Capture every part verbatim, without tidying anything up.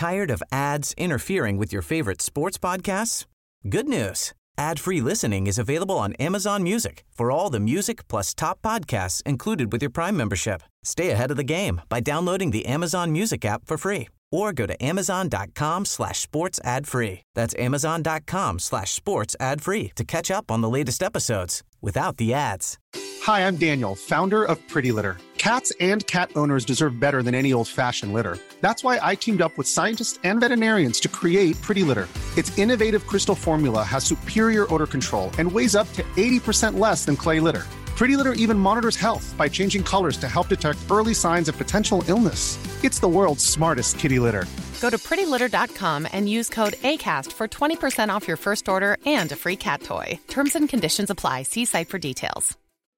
Tired of ads interfering with your favorite sports podcasts? Good news. Ad-free listening is available on Amazon Music for all the music plus top podcasts included with your Prime membership. Stay ahead of the game by downloading the Amazon Music app for free or go to amazon.com slash sports ad free. That's amazon.com slash sports ad free to catch up on the latest episodes without the ads. Hi, I'm Daniel, founder of Pretty Litter. Cats and cat owners deserve better than any old-fashioned litter. That's why I teamed up with scientists and veterinarians to create Pretty Litter. Its innovative crystal formula has superior odor control and weighs up to eighty percent less than clay litter. Pretty Litter even monitors health by changing colors to help detect early signs of potential illness. It's the world's smartest kitty litter. Go to pretty litter dot com and use code ACAST for twenty percent off your first order and a free cat toy. Terms and conditions apply. See site for details.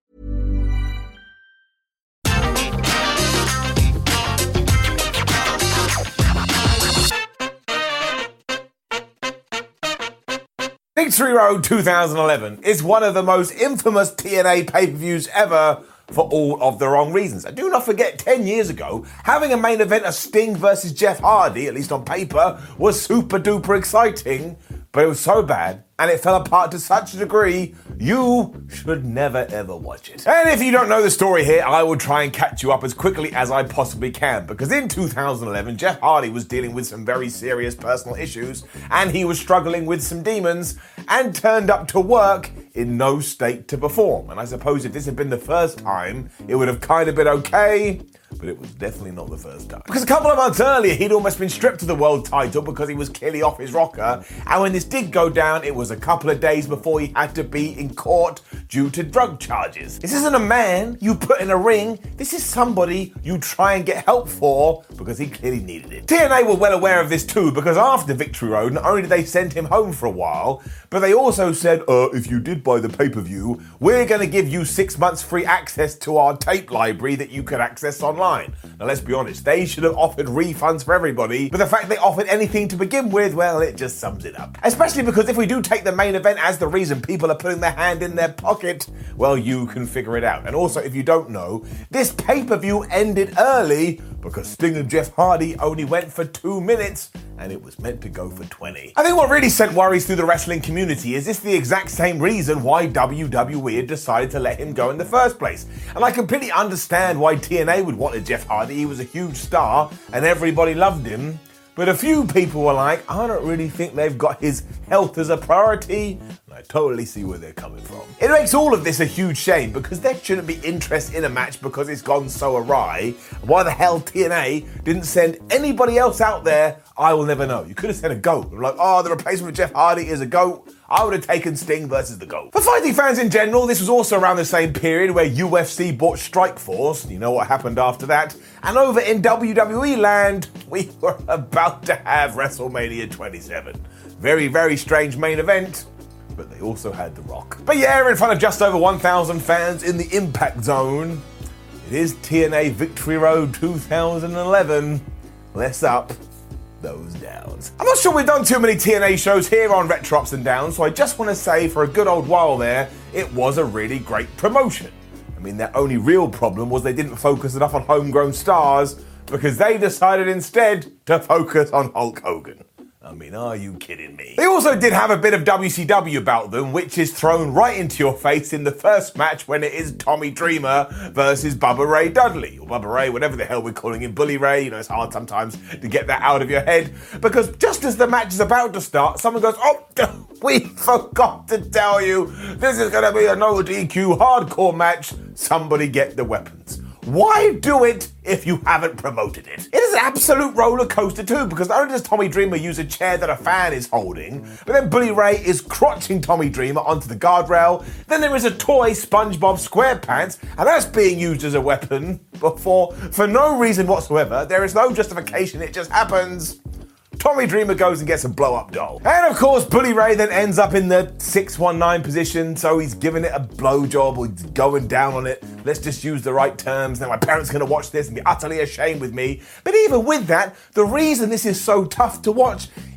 Victory Road two thousand eleven is one of the most infamous T N A pay-per-views ever for all of the wrong reasons. And do not forget, ten years ago, having a main event of Sting versus Jeff Hardy, at least on paper, was super duper exciting, but it was so bad and it fell apart to such a degree, you should never ever watch it. And if you don't know the story here, I will try and catch you up as quickly as I possibly can, because in two thousand eleven, Jeff Hardy was dealing with some very serious personal issues, and he was struggling with some demons, and turned up to work in no state to perform. And I suppose if this had been the first time, it would have kind of been okay, but it was definitely not the first time. Because a couple of months earlier, he'd almost been stripped of the world title because he was clearly off his rocker, and when this did go down, it was a couple of days before he had to be in court due to drug charges. This isn't a man you put in a ring, this is somebody you try and get help for because he clearly needed it. T N A were well aware of this too, because after Victory Road, not only did they send him home for a while, but they also said, uh, if you did buy the pay-per-view, we're going to give you six months free access to our tape library that you could access online. Now let's be honest, they should have offered refunds for everybody, but the fact they offered anything to begin with, well, it just sums it up. Especially because if we do take the main event as the reason people are putting their hand in their pocket, well, you can figure it out. And also, if you don't know, this pay-per-view ended early because Sting and Jeff Hardy only went for two minutes and it was meant to go for twenty. I think what really sent worries through the wrestling community is this the exact same reason why W W E had decided to let him go in the first place. And I completely understand why T N A would want a Jeff Hardy. He was a huge star and everybody loved him. But a few people were like, I don't really think they've got his health as a priority. And I totally see where they're coming from. It makes all of this a huge shame because there shouldn't be interest in a match because it's gone so awry. Why the hell T N A didn't send anybody else out there, I will never know. You could have said a GOAT. Like, oh, the replacement of Jeff Hardy is a GOAT. I would have taken Sting versus the GOAT. For fighting fans in general, this was also around the same period where U F C bought Strikeforce. You know what happened after that. And over in W W E land, we were about to have WrestleMania twenty-seven. Very, very strange main event, but they also had The Rock. But yeah, in front of just over one thousand fans in the Impact Zone, it is T N A Victory Road two thousand eleven. Less up, those downs. I'm not sure we've done too many T N A shows here on Retro Ups and Downs, so I just want to say for a good old while there, it was a really great promotion. I mean, their only real problem was they didn't focus enough on homegrown stars because they decided instead to focus on Hulk Hogan. I mean, are you kidding me? They also did have a bit of W C W about them, which is thrown right into your face in the first match when it is Tommy Dreamer versus Bubba Ray Dudley, or Bubba Ray, whatever the hell we're calling him, Bully Ray. You know, it's hard sometimes to get that out of your head, because just as the match is about to start, someone goes, oh, we forgot to tell you, this is going to be a no D Q hardcore match. Somebody get the weapons. Why do it if you haven't promoted it? It is an absolute roller coaster too, because not only does Tommy Dreamer use a chair that a fan is holding, but then Bully Ray is crotching Tommy Dreamer onto the guardrail. Then there is a toy SpongeBob SquarePants, and that's being used as a weapon before, for no reason whatsoever. There is no justification, it just happens. Tommy Dreamer goes and gets a blow-up doll. And of course, Bully Ray then ends up in the six one nine position, so he's giving it a blowjob or he's going down on it. Let's just use the right terms. Now my parents are going to watch this and be utterly ashamed with me. But even with that, the reason this is so tough to watch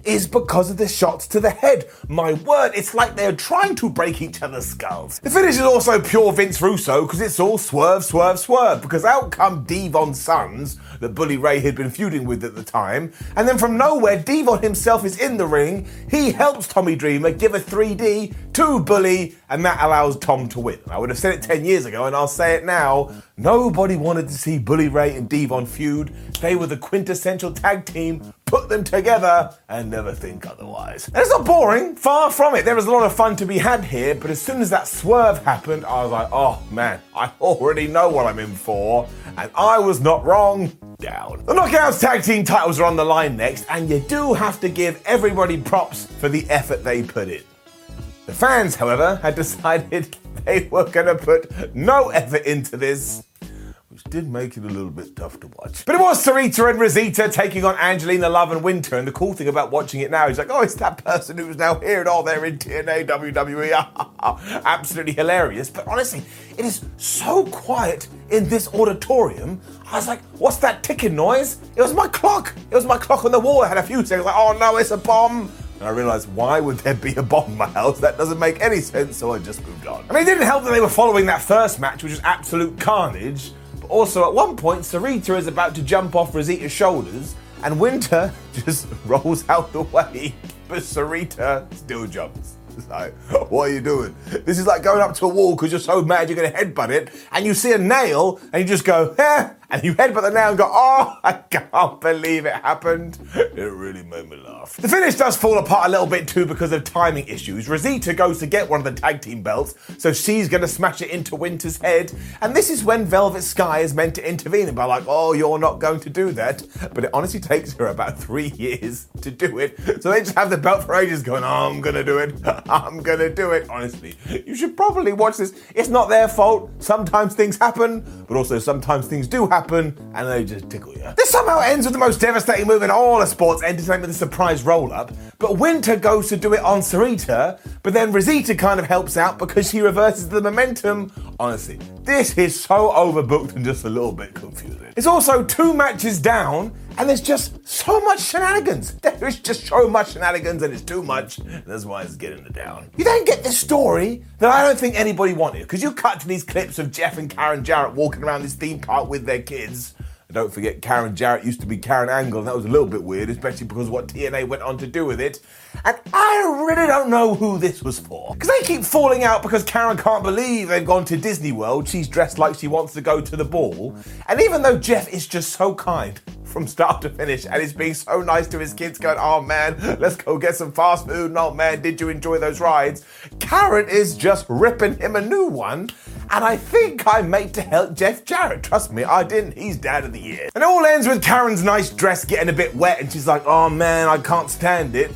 is because of the shots to the head. My word, it's like they're trying to break each other's skulls. The finish is also pure Vince Russo because it's all swerve, swerve, swerve, because out come Devon's sons that Bully Ray had been feuding with at the time, and then from nowhere, Devon himself is in the ring. He helps Tommy Dreamer give a three D to Bully, and that allows Tom to win. I would have said it ten years ago, and I'll say it now. Nobody wanted to see Bully Ray and Devon feud. They were the quintessential tag team. Put them together and never think otherwise. And it's not boring, far from it. There was a lot of fun to be had here, but as soon as that swerve happened, I was like, oh man, I already know what I'm in for, and I was not wrong. Down. The Knockouts tag team titles are on the line next, and you do have to give everybody props for the effort they put in. The fans, however, had decided they were going to put no effort into this, which did make it a little bit tough to watch. But it was Sarita and Rosita taking on Angelina Love and Winter, and the cool thing about watching it now is like, oh, it's that person who's now here, and oh, they're in T N A, W W E, absolutely hilarious. But honestly, it is so quiet in this auditorium. I was like, what's that ticking noise? It was my clock. It was my clock on the wall. I had a few seconds like, oh no, it's a bomb. And I realised, why would there be a bomb in my house? That doesn't make any sense, so I just moved on. I mean, it didn't help that they were following that first match, which was absolute carnage. But also, at one point, Sarita is about to jump off Rosita's shoulders, and Winter just rolls out the way, but Sarita still jumps. It's like, what are you doing? This is like going up to a wall because you're so mad you're going to headbutt it, and you see a nail, and you just go, eh, and you headbutt the nail and go, oh, I can't believe it happened. It really made me laugh. The finish does fall apart a little bit too because of timing issues. Rosita goes to get one of the tag team belts, so she's going to smash it into Winter's head, and this is when Velvet Sky is meant to intervene and be like, oh, you're not going to do that. But it honestly takes her about three years to do it, so they just have the belt for ages going, oh, I'm going to do it. I'm going to do it. Honestly, you should probably watch this. It's not their fault. Sometimes things happen, but also sometimes things do happen. happen and they just tickle you. This somehow ends with the most devastating move in all of sports entertainment, the surprise roll-up. But Winter goes to do it on Sarita, but then Rosita kind of helps out because she reverses the momentum. Honestly, this is so overbooked and just a little bit confusing. It's also two matches down, and there's just so much shenanigans. There is just so much shenanigans, and it's too much. And that's why it's getting it down. You then get this story that I don't think anybody wanted, because you cut to these clips of Jeff and Karen Jarrett walking around this theme park with their kids. And don't forget, Karen Jarrett used to be Karen Angle, and that was a little bit weird, especially because of what T N A went on to do with it. And I really don't know who this was for. Because they keep falling out because Karen can't believe they've gone to Disney World. She's dressed like she wants to go to the ball. And even though Jeff is just so kind from start to finish and is being so nice to his kids, going, oh man, let's go get some fast food, and oh man, did you enjoy those rides? Karen is just ripping him a new one. And I think I made to help Jeff Jarrett. Trust me, I didn't. He's dad of the year. And it all ends with Karen's nice dress getting a bit wet, and she's like, oh man, I can't stand it.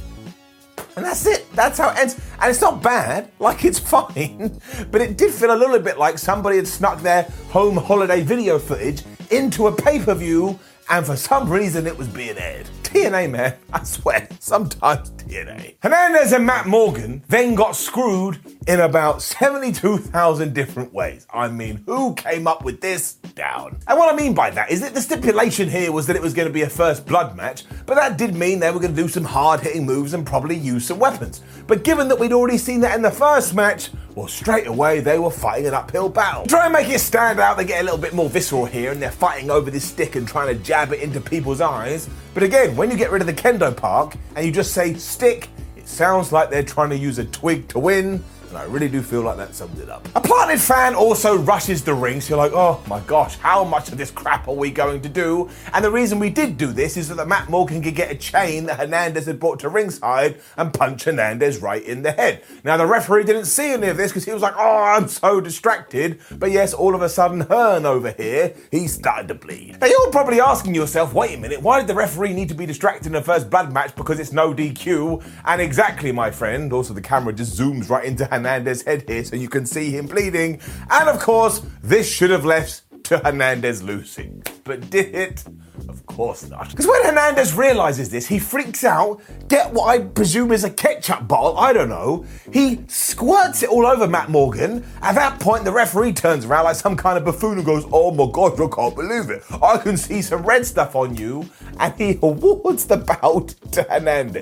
And that's it. That's how it ends. And it's not bad. Like, it's fine. But it did feel a little bit like somebody had snuck their home holiday video footage into a pay-per-view, and for some reason it was being aired. T N A, man, I swear, sometimes T N A. Hernandez and Matt Morgan then got screwed in about seventy-two thousand different ways. I mean, who came up with this? Down. And what I mean by that is that the stipulation here was that it was going to be a first blood match, but that did mean they were going to do some hard-hitting moves and probably use some weapons. But given that we'd already seen that in the first match, well, straight away they were fighting an uphill battle. To try and make it stand out, they get a little bit more visceral here, and they're fighting over this stick and trying to jab it into people's eyes. But again, when you get rid of the kendo park and you just say stick, it sounds like they're trying to use a twig to win. And I really do feel like that sums it up. A planted fan also rushes the ring, so you're like, oh my gosh, how much of this crap are we going to do? And the reason we did do this is so that Matt Morgan could get a chain that Hernandez had brought to ringside and punch Hernandez right in the head. Now, the referee didn't see any of this because he was like, oh, I'm so distracted. But yes, all of a sudden, Hearn over here, he started to bleed. Now, you're probably asking yourself, wait a minute, why did the referee need to be distracted in the first blood match because it's no D Q? And exactly, my friend, also the camera just zooms right into Hernandez. Hernandez's head here so you can see him bleeding. And of course, this should have left to Hernandez losing. But did it? Of course not. Because when Hernandez realizes this, he freaks out, get what I presume is a ketchup bottle, I don't know. He squirts it all over Matt Morgan. At that point, the referee turns around like some kind of buffoon and goes, oh my God, I can't believe it. I can see some red stuff on you. And he awards the bout to Hernandez.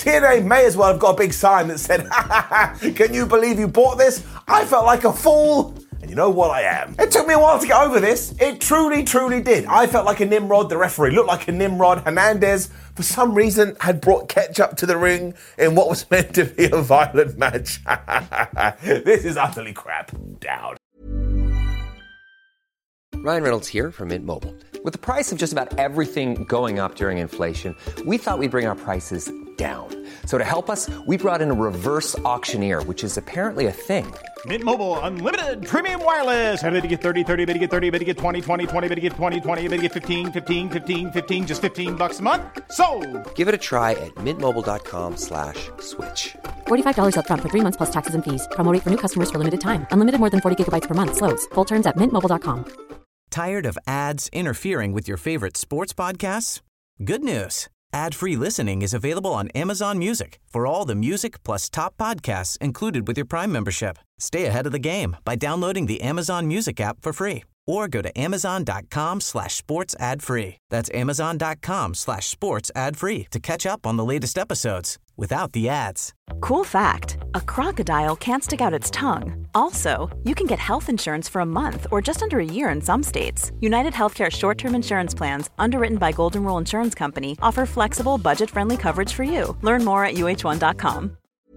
T N A may as well have got a big sign that said, ha ha ha, can you believe you bought this? I felt like a fool. And you know what I am. It took me a while to get over this. It truly, truly did. I felt like a Nimrod. The referee looked like a Nimrod. Hernandez, for some reason, had brought ketchup to the ring in what was meant to be a violent match. This is utterly crap. Down. Ryan Reynolds here from Mint Mobile. With the price of just about everything going up during inflation, we thought we'd bring our prices down. So to help us, we brought in a reverse auctioneer, which is apparently a thing. Mint Mobile Unlimited Premium Wireless. How to get thirty, thirty, how to get thirty, how to get twenty, twenty, twenty, how to get twenty, twenty, how to get fifteen, fifteen, fifteen, fifteen, just fifteen bucks a month? Sold! Give it a try at mintmobile.com slash switch. forty-five dollars up front for three months plus taxes and fees. Promo rate for new customers for limited time. Unlimited more than forty gigabytes per month. Slows full terms at mint mobile dot com. Tired of ads interfering with your favorite sports podcasts? Good news. Ad-free listening is available on Amazon Music for all the music plus top podcasts included with your Prime membership. Stay ahead of the game by downloading the Amazon Music app for free or go to amazon.com slash sports ad free. That's amazon.com slash sports ad free to catch up on the latest episodes without the ads. Cool fact, a crocodile can't stick out its tongue. Also, you can get health insurance for a month or just under a year in some states. United Healthcare short-term insurance plans, underwritten by Golden Rule Insurance Company, offer flexible, budget-friendly coverage for you. Learn more at U H one dot com.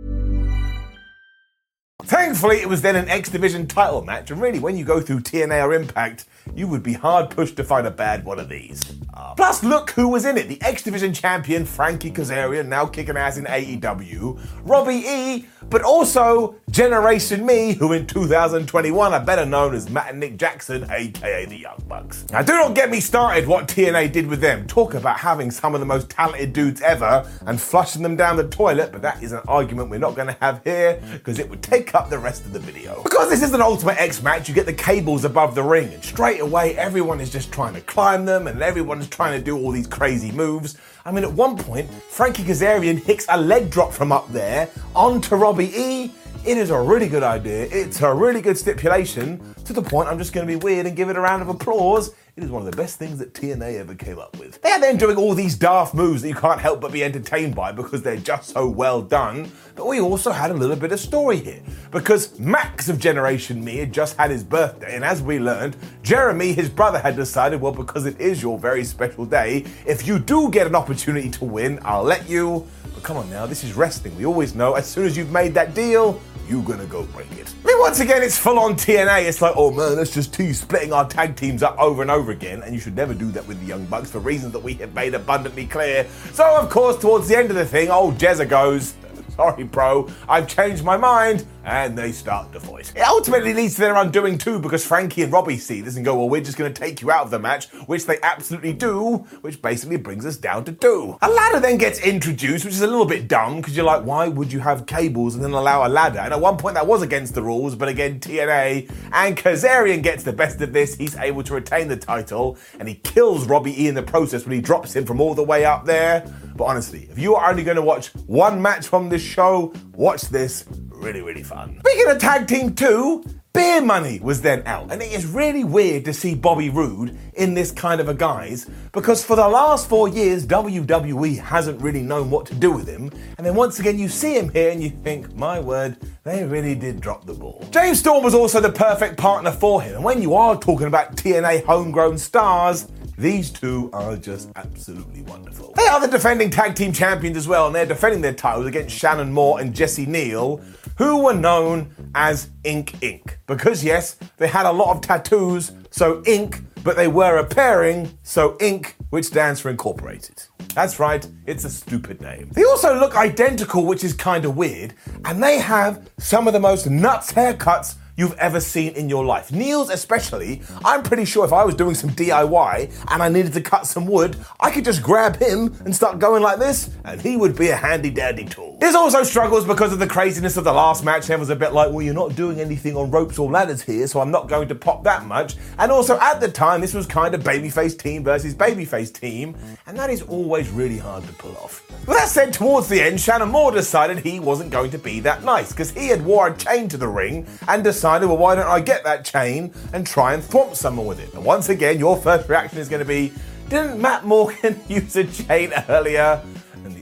Thankfully, it was then an X Division title match, and really, when you go through T N A or Impact, you would be hard-pushed to find a bad one of these. Uh, plus, look who was in it. The X Division champion, Frankie Kazarian, now kicking ass in A E W. Robbie E., but also Generation Me, who in two thousand twenty-one are better known as Matt and Nick Jackson, aka the Young Bucks. Now, do not get me started what T N A did with them. Talk about having some of the most talented dudes ever and flushing them down the toilet, but that is an argument we're not going to have here, because it would take up the rest of the video. Because this is an Ultimate X match, you get the cables above the ring, and straight away everyone is just trying to climb them, and everyone is trying to do all these crazy moves. I mean, at one point, Frankie Kazarian hits a leg drop from up there onto Robbie E. It is a really good idea. It's a really good stipulation, to the point I'm just going to be weird and give it a round of applause. It is one of the best things that T N A ever came up with. They are then doing all these daft moves that you can't help but be entertained by because they're just so well done. But we also had a little bit of story here, because Max of Generation Me had just had his birthday, and as we learned, Jeremy, his brother, had decided, well, because it is your very special day, if you do get an opportunity to win, I'll let you. But come on now, this is wrestling. We always know as soon as you've made that deal, you're gonna go break it. I mean, once again, it's full on T N A. It's like, oh man, let's just tease splitting our tag teams up over and over again. And you should never do that with the Young Bucks for reasons that we have made abundantly clear. So, of course, towards the end of the thing, old Jezza goes, sorry, bro, I've changed my mind. And they start to fight. It ultimately leads to their undoing too, because Frankie and Robbie see this and go, well, we're just going to take you out of the match, which they absolutely do, which basically brings us down to two. A ladder then gets introduced, which is a little bit dumb, because you're like, why would you have cables and then allow a ladder? And at one point that was against the rules, but again, T N A, and Kazarian gets the best of this. He's able to retain the title, and he kills Robbie E in the process when he drops him from all the way up there. But honestly, if you are only going to watch one match from this show, watch this. Really, really fun. Speaking of Tag Team two, Beer Money was then out, and it is really weird to see Bobby Roode in this kind of a guise, because for the last four years, W W E hasn't really known what to do with him, and then once again you see him here and you think, my word, they really did drop the ball. James Storm was also the perfect partner for him, and when you are talking about T N A homegrown stars, these two are just absolutely wonderful. They are the defending tag team champions as well, and they're defending their titles against Shannon Moore and Jesse Neal, who were known as Ink Inc. Because yes, they had a lot of tattoos, so Ink, but they were a pairing, so Inc, which stands for Incorporated. That's right, it's a stupid name. They also look identical, which is kind of weird, and they have some of the most nuts haircuts you've ever seen in your life. Neil's especially, I'm pretty sure if I was doing some D I Y and I needed to cut some wood, I could just grab him and start going like this, and he would be a handy dandy tool. There's also struggles because of the craziness of the last match. Everyone's a bit like, well, you're not doing anything on ropes or ladders here, so I'm not going to pop that much. And also at the time, this was kind of babyface team versus babyface team, and that is always really hard to pull off. With that said, towards the end, Shannon Moore decided he wasn't going to be that nice, because he had wore a chain to the ring and decided, well, why don't I get that chain and try and thwomp someone with it? And once again, your first reaction is going to be, didn't Matt Morgan use a chain earlier? And the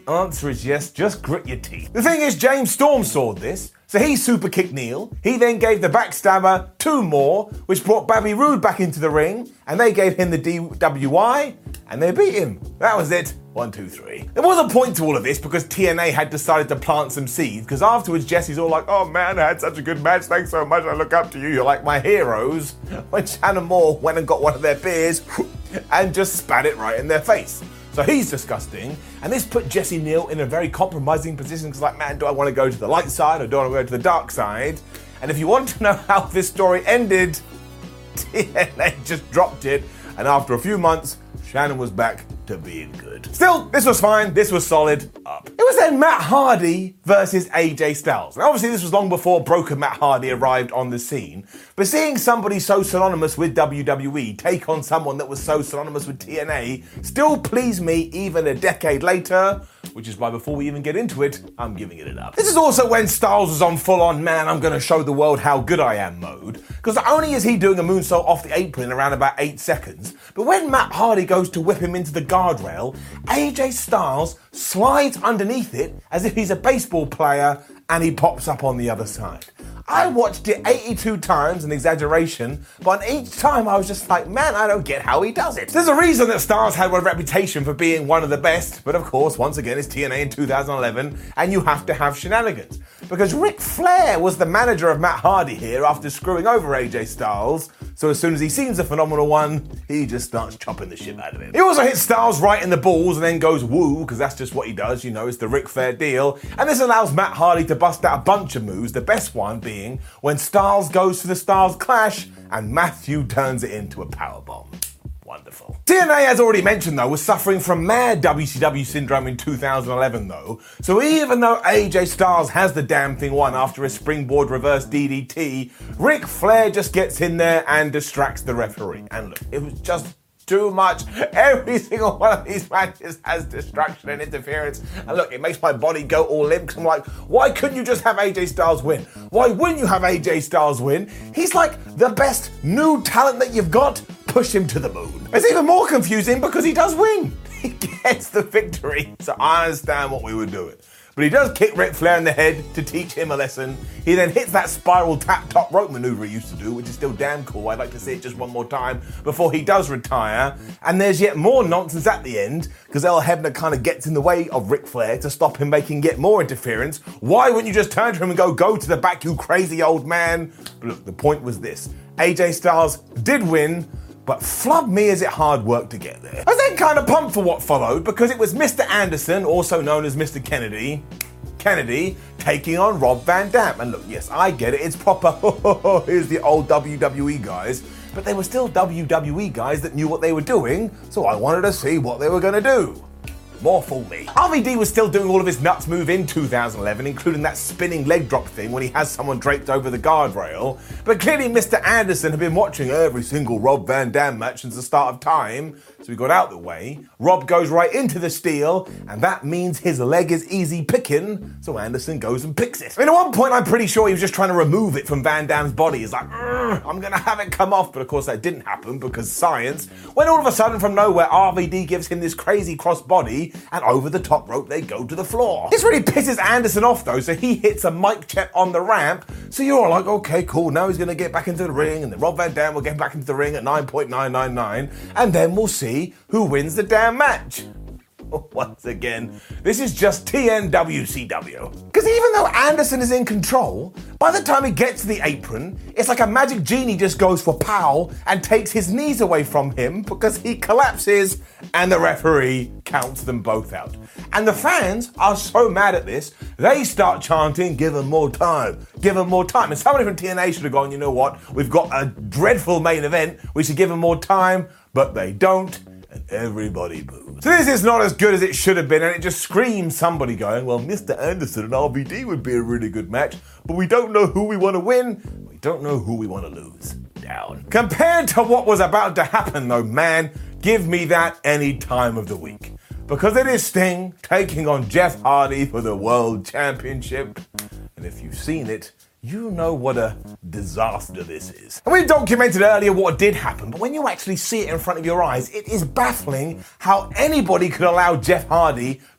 The answer is yes, just grit your teeth. The thing is, James Storm saw this, so he super kicked Neil. He then gave the backstabber two more, which brought Bobby Roode back into the ring, and they gave him the D W I, and they beat him. That was it. One, two, three. There was a point to all of this because T N A had decided to plant some seeds, because afterwards Jesse's all like, oh man, I had such a good match, thanks so much, I look up to you, you're like my heroes. When Shannon Moore went and got one of their beers and just spat it right in their face. So he's disgusting, and this put Jesse Neal in a very compromising position, because like, man, do I want to go to the light side or do I want to go to the dark side? And if you want to know how this story ended, T N A just dropped it, and after a few months, Shannon was back to being good. Still, this was fine, this was solid, up. It was then Matt Hardy versus A J Styles. Now obviously this was long before broken Matt Hardy arrived on the scene, but seeing somebody so synonymous with W W E take on someone that was so synonymous with T N A still pleased me even a decade later, which is why before we even get into it, I'm giving it an up. This is also when Styles was on full-on, man, I'm gonna show the world how good I am mode, because not only is he doing a moonsault off the apron in around about eight seconds, but when Matt Hardy goes to whip him into the guardrail, A J Styles slides underneath it as if he's a baseball player and he pops up on the other side. I watched it eighty-two times, an exaggeration, but each time I was just like, man, I don't get how he does it. There's a reason that Styles had a reputation for being one of the best, but of course, once again, it's T N A in two thousand eleven, and you have to have shenanigans. Because Ric Flair was the manager of Matt Hardy here after screwing over A J Styles, so as soon as he sees a phenomenal one, he just starts chopping the shit out of him. He also hits Styles right in the balls and then goes woo, because that's just what he does, you know, it's the Ric Flair deal, and this allows Matt Hardy to bust out a bunch of moves, the best one being when Styles goes for the Styles Clash and Matthew turns it into a powerbomb. Wonderful. T N A, as already mentioned though, was suffering from mad W C W syndrome in two thousand eleven though, so even though A J Styles has the damn thing won after a springboard reverse D D T, Ric Flair just gets in there and distracts the referee. And look, it was just too much. Every single one of these matches has distraction and interference. And look, it makes my body go all limp, because I'm like, why couldn't you just have A J Styles win? Why wouldn't you have A J Styles win? He's like the best new talent that you've got. Push him to the moon. It's even more confusing because he does win. He gets the victory. So I understand what we were doing. But he does kick Ric Flair in the head to teach him a lesson. He then hits that spiral tap top rope maneuver he used to do, which is still damn cool. I'd like to see it just one more time before he does retire. And there's yet more nonsense at the end, because Earl Hebner kind of gets in the way of Ric Flair to stop him making yet more interference. Why wouldn't you just turn to him and go, go to the back, you crazy old man? But look, the point was this. A J Styles did win, but flub me is it hard work to get there. I was then kind of pumped for what followed, because it was Mister Anderson, also known as Mister Kennedy, Kennedy, taking on Rob Van Dam. And look, yes, I get it, it's proper, here's the old W W E guys, but they were still W W E guys that knew what they were doing, so I wanted to see what they were gonna do. More fool me. R V D was still doing all of his nuts move in two thousand eleven, including that spinning leg drop thing when he has someone draped over the guardrail. But clearly Mister Anderson had been watching every single Rob Van Dam match since the start of time, so he got out the way. Rob goes right into the steel, and that means his leg is easy picking, so Anderson goes and picks it. I mean, at one point I'm pretty sure he was just trying to remove it from Van Dam's body. He's like, I'm gonna have it come off, but of course that didn't happen because science. When all of a sudden from nowhere R V D gives him this crazy cross body, and over the top rope they go to the floor. This really pisses Anderson off though, so he hits a mic check on the ramp, so you're all like, okay, cool, now he's gonna get back into the ring, and then Rob Van Dam will get back into the ring at nine point nine nine nine, and then we'll see who wins the damn match. Once again, this is just T N W C W. Because even though Anderson is in control, by the time he gets to the apron, it's like a magic genie just goes for pow and takes his knees away from him because he collapses and the referee counts them both out. And the fans are so mad at this, they start chanting, give him more time, give him more time. And somebody from T N A should have gone, you know what, we've got a dreadful main event, we should give him more time, but they don't. And everybody boos. So this is not as good as it should have been, and it just screams somebody going, well, Mister Anderson and R V D would be a really good match, but we don't know who we want to win, we don't know who we want to lose. Down. Compared to what was about to happen though, man, give me that any time of the week. Because it is Sting taking on Jeff Hardy for the World Championship. And if you've seen it, you know what a disaster this is. And we documented earlier what did happen, but when you actually see it in front of your eyes, it is baffling how anybody could allow Jeff Hardy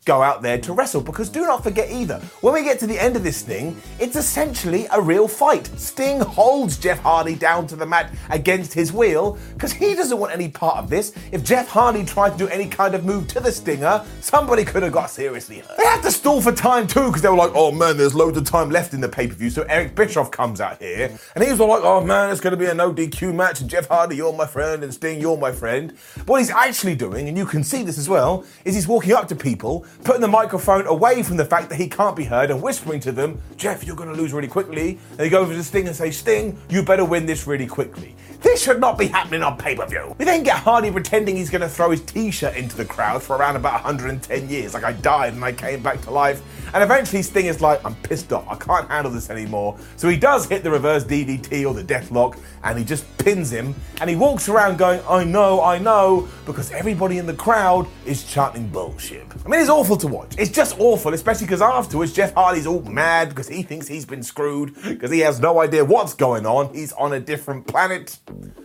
go out there to wrestle. Because do not forget either, when we get to the end of this thing, it's essentially a real fight. Sting holds Jeff Hardy down to the mat against his will because he doesn't want any part of this. If Jeff Hardy tried to do any kind of move to the Stinger, somebody could have got seriously hurt. They had to stall for time too because they were like, oh man, there's loads of time left in the pay-per-view. So Eric Bischoff comes out here and he's all like, oh man, it's going to be a no D Q match and Jeff Hardy, you're my friend, and Sting, you're my friend. But what he's actually doing, and you can see this as well, is he's walking up to people, putting the microphone away from the fact that he can't be heard and whispering to them, Jeff, you're going to lose really quickly. And he goes over to Sting and say, Sting, you better win this really quickly. This should not be happening on pay-per-view. We then get Hardy pretending he's going to throw his t-shirt into the crowd for around about one hundred ten years, like I died and I came back to life. And eventually Sting is like, I'm pissed off, I can't handle this anymore. So he does hit the reverse D D T or the Deathlock and he just pins him and he walks around going, I know, I know, because everybody in the crowd is chanting bullshit. I mean, it's awful to watch. It's just awful, especially because afterwards Jeff Hardy's all mad because he thinks he's been screwed, because he has no idea what's going on. He's on a different planet.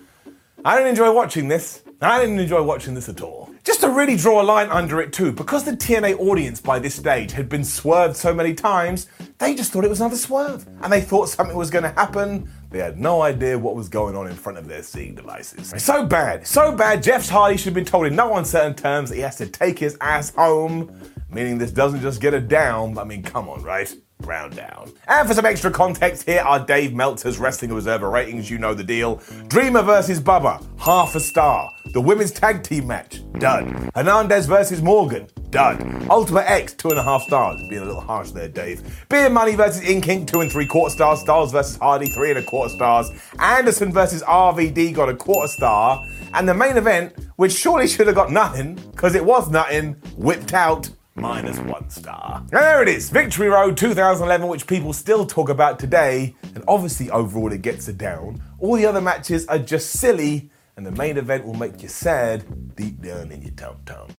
I didn't enjoy watching this. I didn't enjoy watching this at all. Just to really draw a line under it too, because the T N A audience by this stage had been swerved so many times, they just thought it was another swerve. And they thought something was going to happen. They had no idea what was going on in front of their seeing devices. It's so bad, so bad, Jeff Hardy should have been told in no uncertain terms that he has to take his ass home, meaning this doesn't just get a down. I mean, come on, right? Round down. And for some extra context, here are Dave Meltzer's Wrestling Observer ratings. You know the deal. Dreamer versus Bubba, half a star. The women's tag team match, dud. Hernandez versus Morgan, dud. Ultimate X, two and a half stars. Being a little harsh there, Dave. Beer Money versus Inkink, two and three quarter stars. Styles versus Hardy, three and a quarter stars. Anderson versus R V D got a quarter star. And the main event, which surely should have got nothing, because it was nothing, whipped out minus one star. And there it is, Victory Road two thousand eleven, which people still talk about today, and obviously overall it gets a down. All the other matches are just silly, and the main event will make you sad deep down in your tum-tum.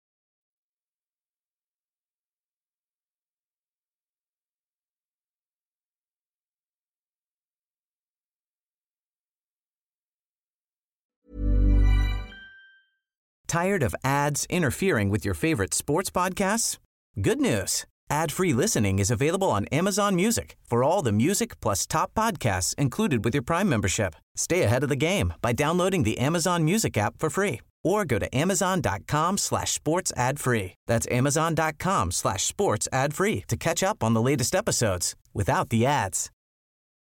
Tired of ads interfering with your favorite sports podcasts? Good news. Ad-free listening is available on Amazon Music for all the music plus top podcasts included with your Prime membership. Stay ahead of the game by downloading the Amazon Music app for free or go to amazon.com slash sports ad free. That's amazon.com slash sports ad free to catch up on the latest episodes without the ads.